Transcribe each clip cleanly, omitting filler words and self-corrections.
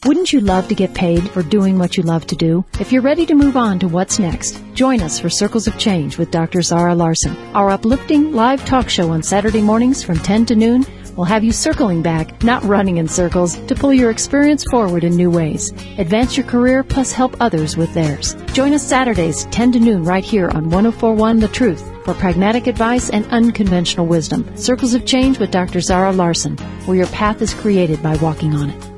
Wouldn't you love to get paid for doing what you love to do? If you're ready to move on to what's next, join us for Circles of Change with Dr. Zara Larson. Our uplifting live talk show on Saturday mornings from 10 to noon will have you circling back, not running in circles, to pull your experience forward in new ways. Advance your career plus help others with theirs. Join us Saturdays 10 to noon right here on 104.1 The Truth for pragmatic advice and unconventional wisdom. Circles of Change with Dr. Zara Larson, where your path is created by walking on it.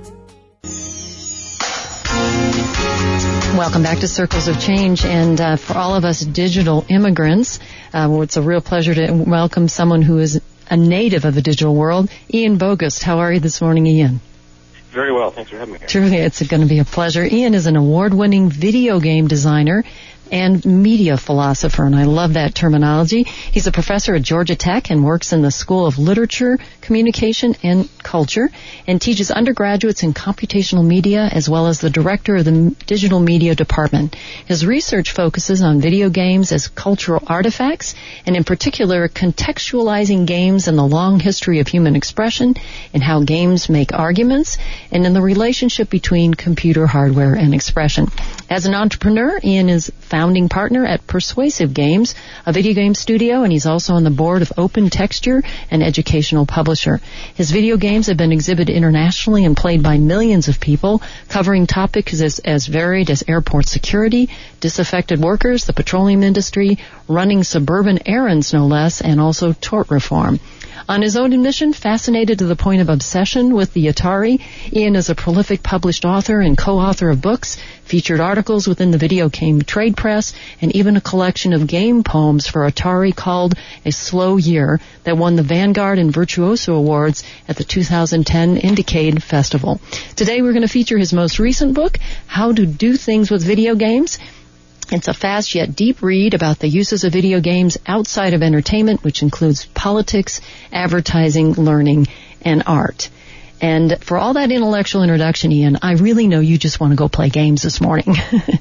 Welcome back to Circles of Change, and for all of us digital immigrants, it's a real pleasure to welcome someone who is a native of the digital world, Ian Bogost. How are you this morning, Ian? Very well. Thanks for having me here. Truly, it's going to be a pleasure. Ian is an award-winning video game designer and media philosopher, and I love that terminology. He's a professor at Georgia Tech and works in the School of Literature, Communication, and Culture, and teaches undergraduates in computational media as well as the director of the Digital Media Department. His research focuses on video games as cultural artifacts, and in particular, contextualizing games in the long history of human expression and how games make arguments, and in the relationship between computer hardware and expression. As an entrepreneur, Ian is founding partner at Persuasive Games, a video game studio, and he's also on the board of Open Texture, an educational publisher. His video games have been exhibited internationally and played by millions of people, covering topics as varied as airport security, disaffected workers, the petroleum industry, running suburban errands, no less, and also tort reform. On his own admission, fascinated to the point of obsession with the Atari, Ian is a prolific published author and co-author of books, featured articles within the video game trade press, and even a collection of game poems for Atari called A Slow Year that won the Vanguard and Virtuoso Awards at the 2010 Indiecade Festival. Today we're going to feature his most recent book, How to Do Things with Video Games. It's a fast yet deep read about the uses of video games outside of entertainment, which includes politics, advertising, learning, and art. And for all that intellectual introduction, Ian, I really know you just want to go play games this morning.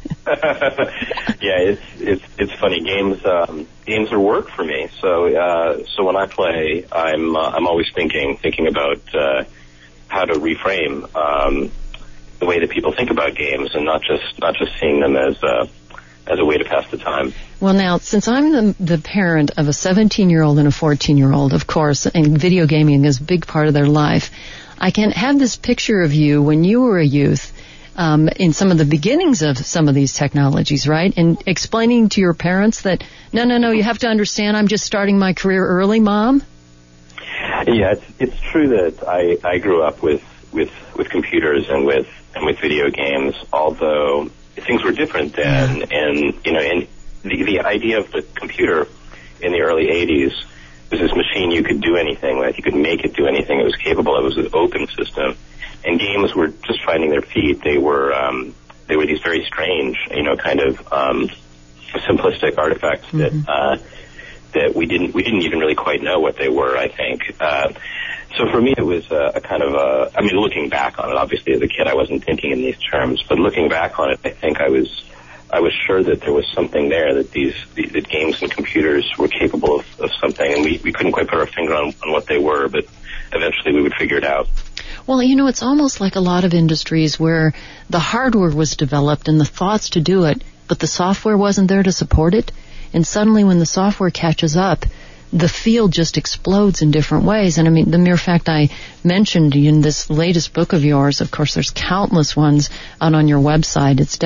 Yeah, it's funny. Games are work for me. So when I play, I'm always thinking about how to reframe the way that people think about games, and not just seeing them as a way to pass the time. Well, now, since I'm the parent of a 17-year-old and a 14-year-old, of course, and video gaming is a big part of their life, I can have this picture of you when you were a youth in some of the beginnings of some of these technologies, right? And explaining to your parents that, no, you have to understand I'm just starting my career early, Mom? Yeah, it's true that I grew up with computers and with video games, although things were different then, and the idea of the computer in the early 80s was this machine you could do anything with. You could make it do anything it was capable of. It was an open system, and games were just finding their feet. They were these very strange, kind of simplistic artifacts that we didn't even really quite know what they were, I think. So for me, it was a kind of looking back on it, obviously as a kid I wasn't thinking in these terms, but looking back on it, I think I was sure that there was something there, that that games and computers were capable of something, and we couldn't quite put our finger on what they were, but eventually we would figure it out. Well, it's almost like a lot of industries where the hardware was developed and the thoughts to do it, but the software wasn't there to support it, and suddenly when the software catches up, the field just explodes in different ways. And the mere fact I mentioned in this latest book of yours, of course, there's countless ones out on your website. It's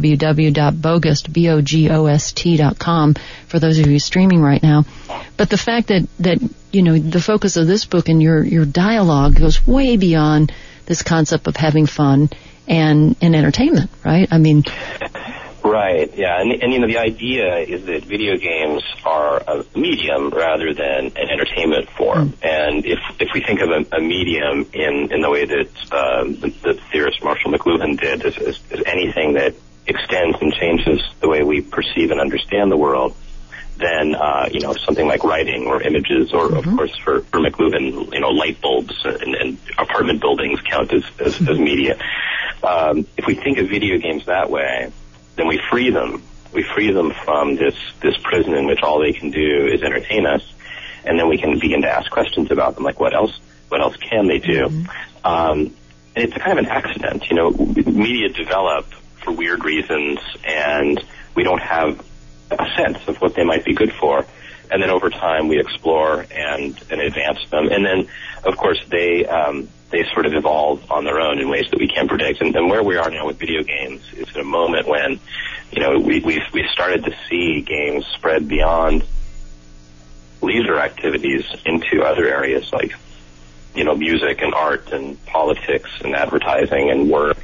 www.bogost.com for those of you streaming right now. But the fact that the focus of this book and your dialogue goes way beyond this concept of having fun and entertainment, right? Right, yeah, and the idea is that video games are a medium rather than an entertainment form. And if we think of a medium in the way that the theorist Marshall McLuhan did, as anything that extends and changes the way we perceive and understand the world, then something like writing or images, or of course for McLuhan, light bulbs and apartment buildings count as media. If we think of video games that way, then we free them. We free them from this prison in which all they can do is entertain us, and then we can begin to ask questions about them, like what else can they do? it's a kind of an accident. You know, media develop for weird reasons, and we don't have a sense of what they might be good for. And then over time, we explore and advance them. And then, of course, they sort of evolve on their own in ways that we can't predict. And where we are now with video games is at a moment when, you know, we've started to see games spread beyond leisure activities into other areas like, you know, music and art and politics and advertising and work,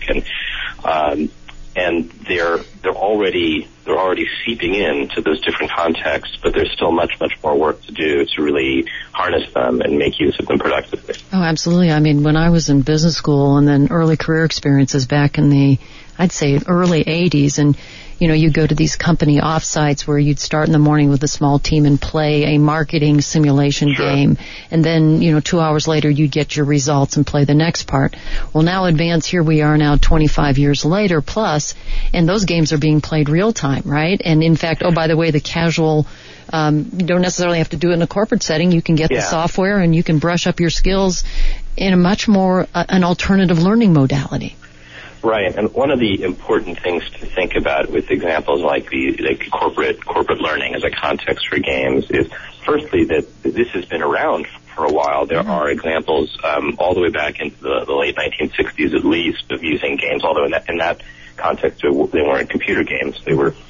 and they're already seeping into those different contexts, but there's still much more work to do to really harness them and make use of them productively. Oh, absolutely. I mean, when I was in business school and then early career experiences back in the, I'd say, early 80s, and you know, you go to these company offsites where you'd start in the morning with a small team and play a marketing simulation game. And then, you know, 2 hours later, you'd get your results and play the next part. Well, now advance, here we are now 25 years later plus, and those games are being played real time, right? And in fact, oh, by the way, the casual, you don't necessarily have to do it in a corporate setting. You can get the software and you can brush up your skills in a much more, an alternative learning modality. Right, and one of the important things to think about with examples like corporate learning as a context for games is, firstly, that this has been around for a while. There are examples all the way back into the late 1960s, at least, of using games. Although in that context, they weren't computer games; they were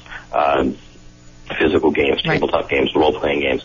physical games, tabletop games, role-playing games.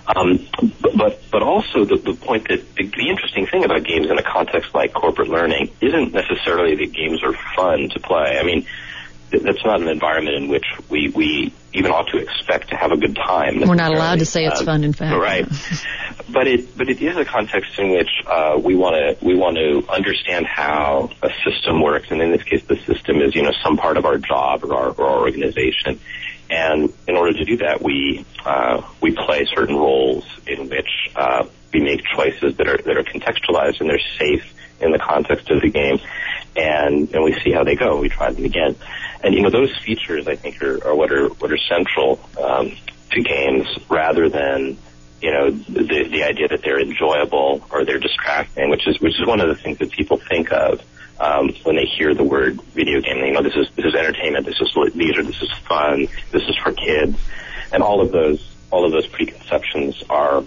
But also the point that the interesting thing about games in a context like corporate learning isn't necessarily that games are fun to play. I mean, that's not an environment in which we even ought to expect to have a good time. We're not allowed to say it's fun, in fact. Right. But it is a context in which we want to understand how a system works, and in this case, the system is, you know, some part of our job or our organization. And in order to do that, we play certain roles in which we make choices that are contextualized and they're safe in the context of the game, and we see how they go. We try them again, and you know, those features I think are what are central to games, rather than, you know, the idea that they're enjoyable or they're distracting, which is one of the things that people think of when they hear the word video game. You know, this is entertainment, this is leisure, this is fun, this is for kids, and all of those preconceptions are.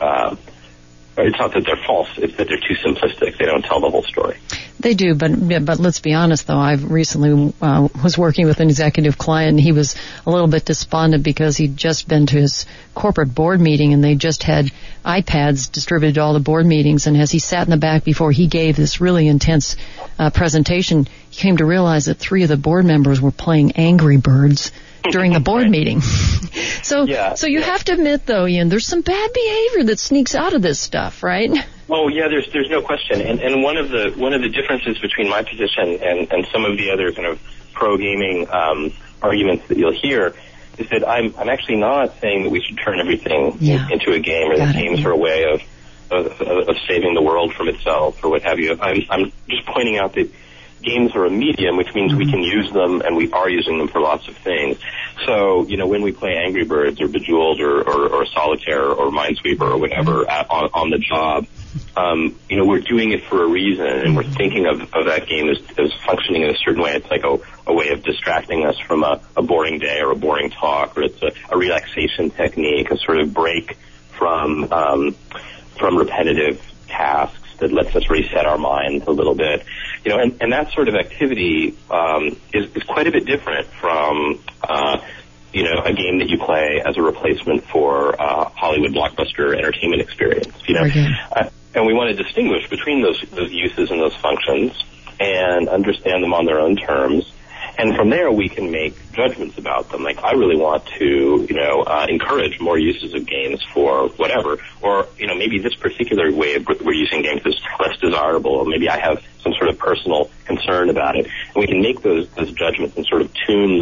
It's not that they're false; it's that they're too simplistic. They don't tell the whole story. They do, but let's be honest, though. I've recently was working with an executive client, and he was a little bit despondent because he'd just been to his corporate board meeting, and they just had iPads distributed to all the board meetings. And as he sat in the back before he gave this really intense presentation, he came to realize that 3 of the board members were playing Angry Birds during the board meeting. So you have to admit, though, Ian, there's some bad behavior that sneaks out of this stuff, right? Oh yeah, there's no question. And one of the differences between my position and some of the other kind of pro gaming arguments that you'll hear is that I'm actually not saying that we should turn everything into a game, or that games are a way of saving the world from itself or what have you. I'm just pointing out that games are a medium, which means we can use them, and we are using them for lots of things. So, you know, when we play Angry Birds or Bejeweled or Solitaire or Minesweeper or whatever on the job, you know, we're doing it for a reason, and we're thinking of that game as functioning in a certain way. It's like a way of distracting us from a boring day or a boring talk, or it's a relaxation technique, a sort of break from repetitive tasks that lets us reset our minds a little bit. You know, and that sort of activity is quite a bit different from you know, a game that you play as a replacement for Hollywood blockbuster entertainment experience. You know, and we want to distinguish between those uses and those functions and understand them on their own terms. And from there, we can make judgments about them. Like, I really want to, you know, encourage more uses of games for whatever. Or, you know, maybe this particular way we're using games is less desirable. Or maybe I have some sort of personal concern about it. And we can make those judgments and sort of tune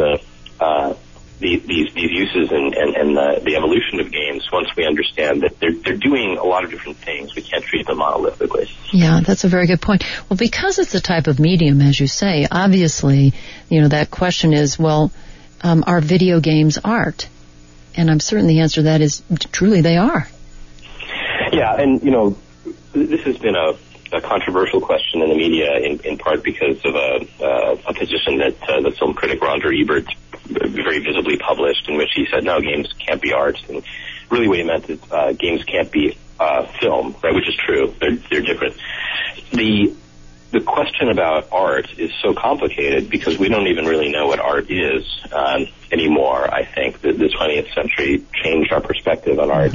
these uses and the evolution of games once we understand that they're doing a lot of different things. We can't treat them monolithically. Yeah, that's a very good point. Well, because it's a type of medium, as you say, obviously, you know, that question is, well, are video games art? And I'm certain the answer to that is truly they are. Yeah, and, you know, this has been a a controversial question in the media, in part because of a position that the film critic Roger Ebert very visibly published, in which he said, no, games can't be art. And really what he meant is games can't be film, right, which is true. They're different. The question about art is so complicated because we don't even really know what art is anymore. I think that the 20th century changed our perspective on art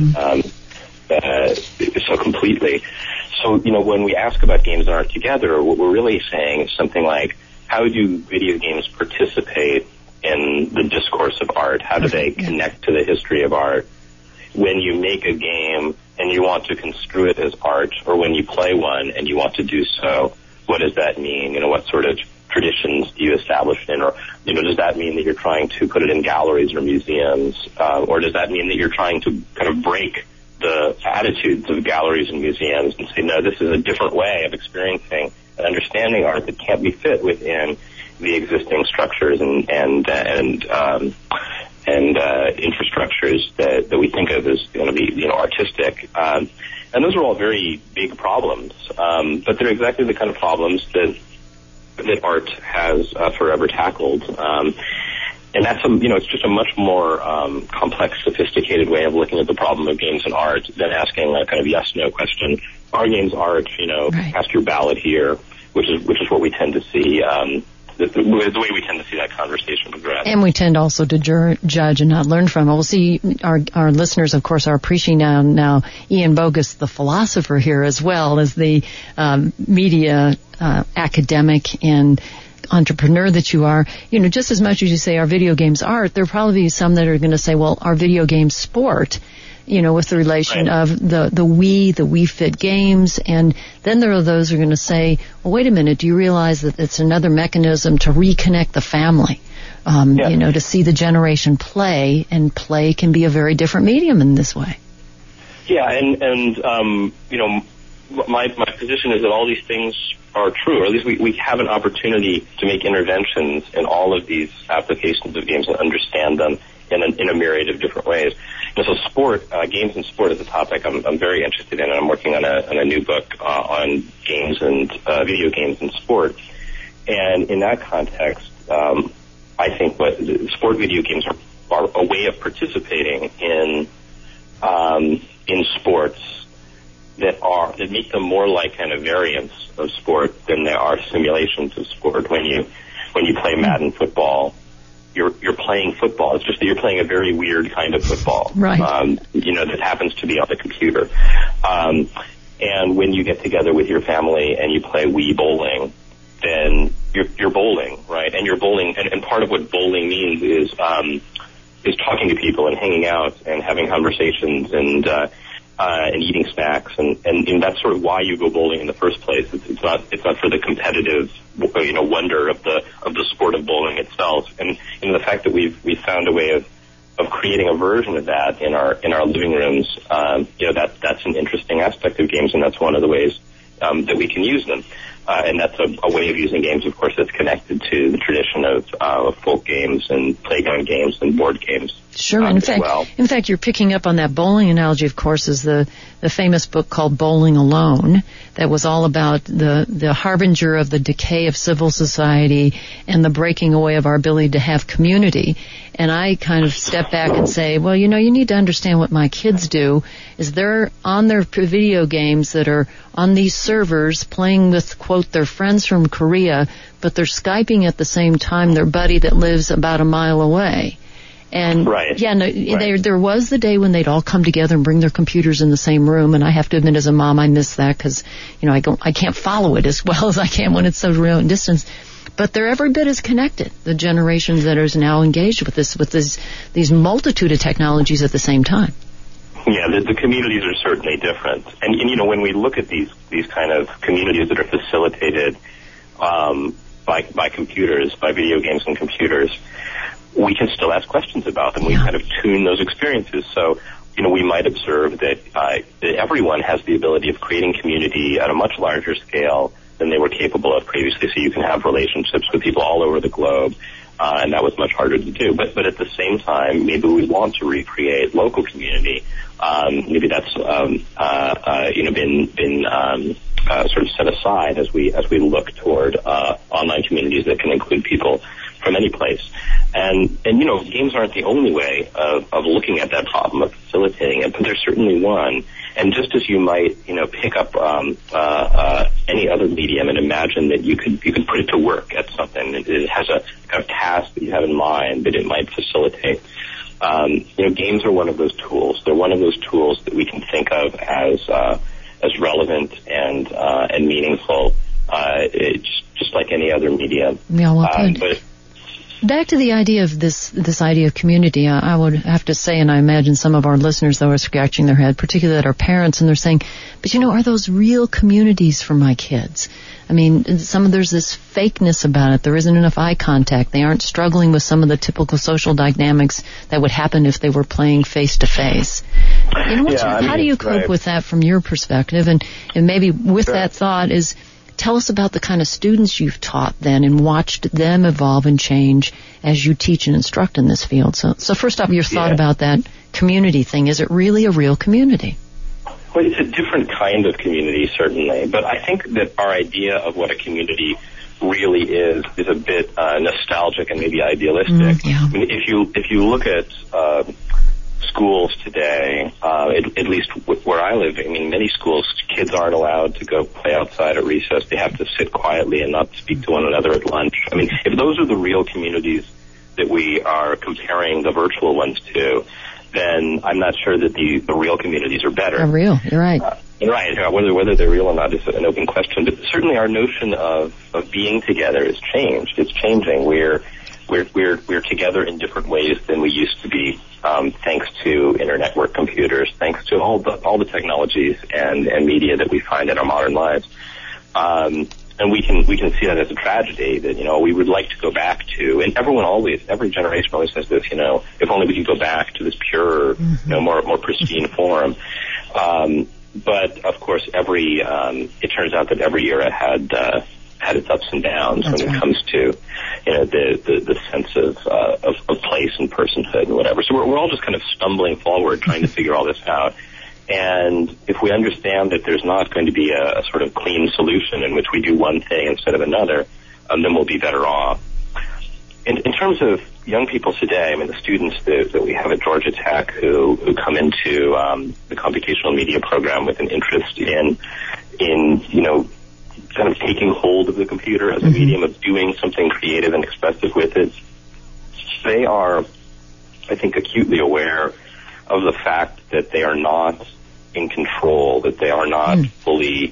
so completely. So, when we ask about games and art together, what we're really saying is something like, how do video games participate in the discourse of art? How do they connect to the history of art? When you make a game and you want to construe it as art, or when you play one and you want to do so, what does that mean? What sort of traditions do you establish it in? Or, does that mean that you're trying to put it in galleries or museums? Or does that mean that you're trying to kind of break the attitudes of galleries and museums and say, no, this is a different way of experiencing and understanding art that can't be fit within the existing structures and infrastructures that we think of as going to be, artistic. And those are all very big problems, but they're exactly the kind of problems that art has forever tackled. And that's it's just a much more complex, sophisticated way of looking at the problem of games and art than asking a kind of yes/no question. Are games art? Right. Cast your ballot here, which is what we tend to see. The way we tend to see that conversation progress. And we tend also to judge and not learn from it. We'll see our listeners, of course, are appreciating now Ian Bogost, the philosopher here, as well as the media academic and entrepreneur that you are. Just as much as you say our video games art, there will probably be some that are going to say, well, our video games sport, with the relation of the Wii Fit games. And then there are those who are going to say, well, wait a minute, do you realize that it's another mechanism to reconnect the family? To see the generation play, and play can be a very different medium in this way. Yeah, and my position is that all these things are true, or at least we have an opportunity to make interventions in all of these applications of games and understand them in a myriad of different ways. So sport, games and sport is a topic I'm very interested in, and I'm working on a new book on games and video games and sport. And in that context, I think what sport video games are a way of participating in sports that make them more like kind of variants of sport than they are simulations of sport. When you play Madden football, you're playing football. It's just that you're playing a very weird kind of football, right? That happens to be on the computer. And when you get together with your family and you play Wii bowling, then you're bowling, right? And you're bowling, and part of what bowling means is talking to people and hanging out and having conversations and eating snacks, and that's sort of why you go bowling in the first place. It's not for the competitive, wonder of the sport of bowling itself. And the fact that we've found a way of creating a version of that in our living rooms, that's an interesting aspect of games, and that's one of the ways that we can use them. And that's a way of using games, of course, that's connected to the tradition of folk games and playground games and board games. Sure. In fact, you're picking up on that bowling analogy, of course, is the famous book called Bowling Alone, that was all about the harbinger of the decay of civil society and the breaking away of our ability to have community. And I kind of step back and say, well, you need to understand what my kids do is they're on their video games that are on these servers playing with, quote, their friends from Korea, but they're Skyping at the same time their buddy that lives about a mile away. And there was the day when they'd all come together and bring their computers in the same room, and I have to admit as a mom I miss that because I can't follow it as well as I can when it's so remote and distance. But they're every bit as connected, the generations that are now engaged with these multitude of technologies at the same time. Yeah, the communities are certainly different, and when we look at these kind of communities that are facilitated by computers, by video games and computers, we can still ask questions about them. We kind of tune those experiences. So, we might observe that everyone has the ability of creating community at a much larger scale than they were capable of previously. So you can have relationships with people all over the globe, and that was much harder to do. But at the same time, maybe we want to recreate local community Maybe that's been sort of set aside as we look toward online communities that can include people from any place. And games aren't the only way of looking at that problem, of facilitating it, but they're certainly one. And just as you might, pick up any other medium and imagine that you could put it to work at something, it has a kind of task that you have in mind that it might facilitate. Games are one of those tools. They're one of those tools that we can think of as relevant and meaningful, just like any other medium. Yeah, well put. But back to the idea of this idea of community, I would have to say, and I imagine some of our listeners, though, are scratching their head, particularly that are parents, and they're saying, but are those real communities for my kids? I mean, there's this fakeness about it. There isn't enough eye contact. They aren't struggling with some of the typical social dynamics that would happen if they were playing face to face. How do you cope with that from your perspective? And maybe with that thought tell us about the kind of students you've taught then and watched them evolve and change as you teach and instruct in this field. So first off, your thought about that community thing. Is it really a real community? Well, it's a different kind of community, certainly. But I think that our idea of what a community really is a bit nostalgic and maybe idealistic. I mean, if you look at schools today, at least where I live, I mean, many schools, kids aren't allowed to go play outside at recess. They have to sit quietly and not speak to one another at lunch. I mean, if those are the real communities that we are comparing the virtual ones to, then I'm not sure that the real communities are better. They're real, you're right. Right. Whether they're real or not is an open question. But certainly our notion of being together has changed. It's changing. We're together in different ways than we used to be, thanks to internet computers, thanks to all the technologies and media that we find in our modern lives. And we can see that as a tragedy that, we would like to go back to, and every generation always says this, if only we could go back to this pure, more pristine form. But of course it turns out that every era had its ups and downs when it comes to, the sense of place and personhood and whatever. So we're all just kind of stumbling forward trying to figure all this out. And if we understand that there's not going to be a sort of clean solution in which we do one thing instead of another, then we'll be better off. In terms of young people today, I mean, the students that we have at Georgia Tech who come into the computational media program with an interest in kind of taking hold of the computer as a medium of doing something creative and expressive with it, they are, I think, acutely aware of the fact that they are not in control, that they are not fully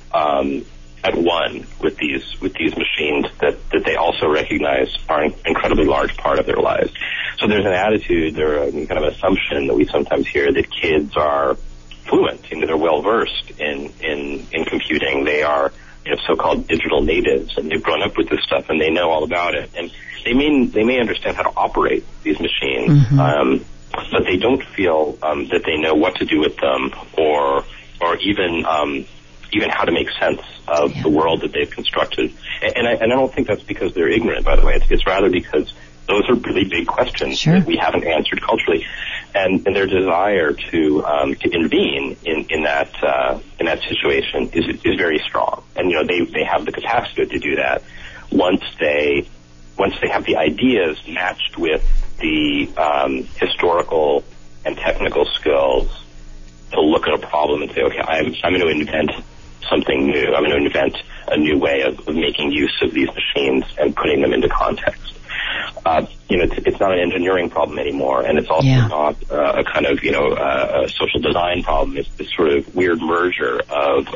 at one with these machines that they also recognize are an incredibly large part of their lives. So there's an attitude or a kind of assumption that we sometimes hear that kids are fluent, they're well versed in computing. They are so-called digital natives, and they've grown up with this stuff and they know all about it. And they may understand how to operate these machines, but they don't feel that they know what to do with them or even how to make sense of the world that they've constructed. And I don't think that's because they're ignorant, by the way. It's rather because those are really big questions that we haven't answered culturally, and their desire to intervene in that situation is very strong. And they have the capacity to do that once they have the ideas matched with the historical and technical skills to look at a problem and say, okay, I'm going to invent something new. I'm going to invent a new way of making use of these machines and putting them into context. It's not an engineering problem anymore, and it's also not a kind of a social design problem. It's this sort of weird merger of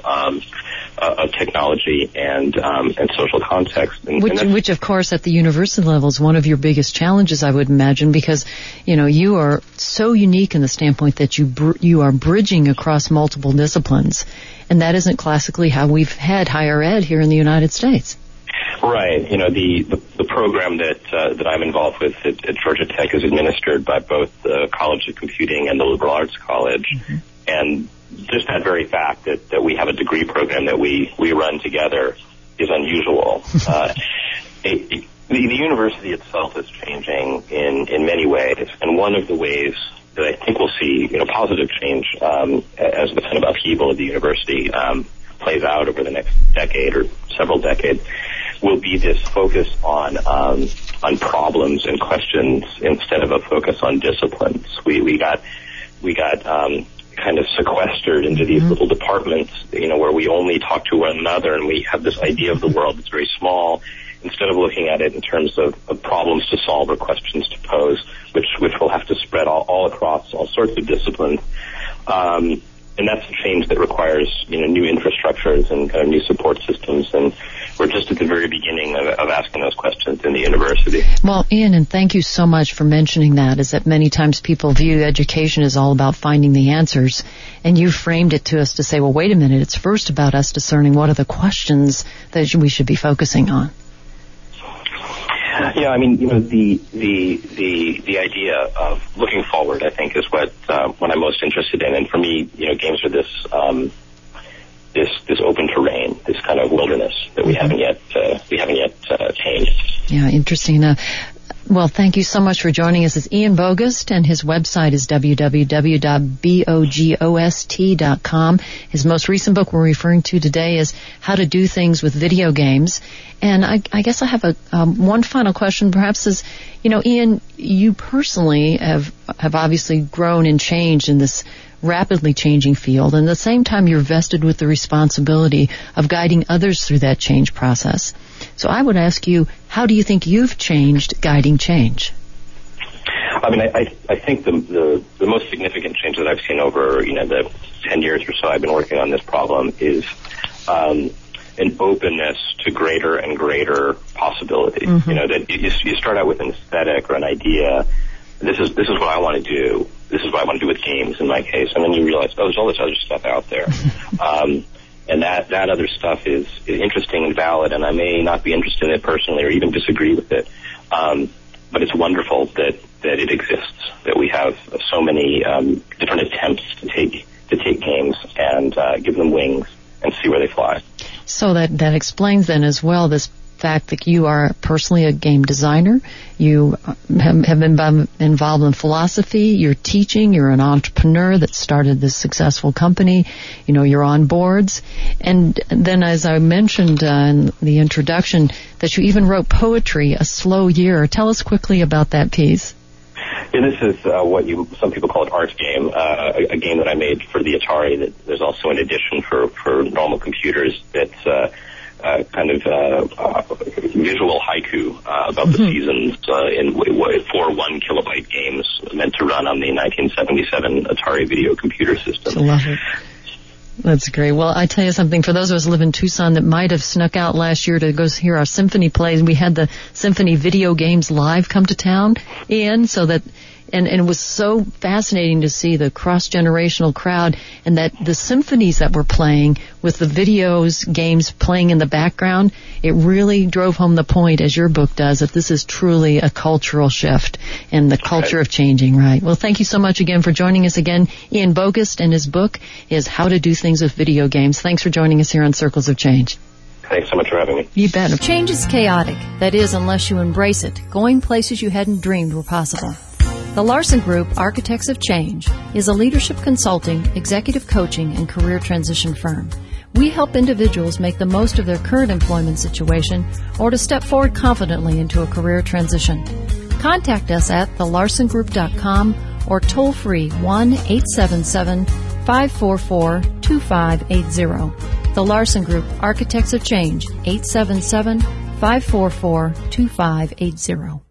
technology and social context, which of course at the university level is one of your biggest challenges, I would imagine, because you are so unique in the standpoint that you are bridging across multiple disciplines, and that isn't classically how we've had higher ed here in the United States. Right. The program that I'm involved with at Georgia Tech is administered by both the College of Computing and the Liberal Arts College. And just that very fact that we have a degree program that we run together is unusual. The university itself is changing in many ways. And one of the ways I think we'll see, positive change as the kind of upheaval of the university plays out over the next decade or several decades, will be this focus on problems and questions instead of a focus on disciplines. We got kind of sequestered into these little departments, where we only talk to one another, and we have this idea of the world that's very small, instead of looking at it in terms of problems to solve or questions to pose, which will have to spread all across all sorts of disciplines. And that's a change that requires, new infrastructures and kind of new support systems. And we're just at the very beginning of asking those questions in the university. Well, Ian, and thank you so much for mentioning that, is that many times people view education as all about finding the answers. And you framed it to us to say, well, wait a minute, it's first about us discerning what are the questions that we should be focusing on. Yeah, the idea of looking forward, I think, is what I'm most interested in. And for me, games are this open terrain, this kind of wilderness that we haven't yet changed. Yeah, interesting. Well, thank you so much for joining us. It's Ian Bogost, and his website is www.bogost.com. His most recent book we're referring to today is How to Do Things with Video Games. And I guess I have one final question, perhaps, is, Ian, you personally have obviously grown and changed in this rapidly changing field, and at the same time you're vested with the responsibility of guiding others through that change process. So I would ask you, how do you think you've changed guiding change? I think the most significant change that I've seen over, the 10 years or so I've been working on this problem is an openness to greater and greater possibility. That you start out with an aesthetic or an idea. This is what I want to do. This is what I want to do with games in my case. And then you realize, there's all this other stuff out there. And that other stuff is interesting and valid, and I may not be interested in it personally or even disagree with it. But it's wonderful that it exists, that we have so many different attempts to take games and give them wings and see where they fly. So that explains then as well this fact that you are personally a game designer, you have been involved in philosophy, you're teaching, you're an entrepreneur that started this successful company, you're on boards, and then as I mentioned in the introduction, that you even wrote poetry, A Slow Year. Tell us quickly about that piece. Yeah, this is what some people call an art game, a game that I made for the Atari. That there's also an edition for normal computers that's kind of visual haiku about the seasons in 4 1 kilobyte games meant to run on the 1977 Atari video computer system. I love it. That's great. Well, I tell you something, for those of us who live in Tucson that might have snuck out last year to go hear our symphony plays, we had the Symphony Video Games Live come to town, Ian, so that and it was so fascinating to see the cross-generational crowd, and that the symphonies that were playing with the videos games playing in the background, it really drove home the point, as your book does, that this is truly a cultural shift and the culture of changing, right? Well, thank you so much again for joining us again. Ian Bogost, and his book is How to Do Things with Video Games. Thanks for joining us here on Circles of Change. Thanks so much for having me. You bet. Change is chaotic. That is, unless you embrace it. Going places you hadn't dreamed were possible. The Larson Group, Architects of Change, is a leadership consulting, executive coaching, and career transition firm. We help individuals make the most of their current employment situation or to step forward confidently into a career transition. Contact us at thelarsongroup.com or toll free 1-877-544-2580. The Larson Group, Architects of Change, 877-544-2580.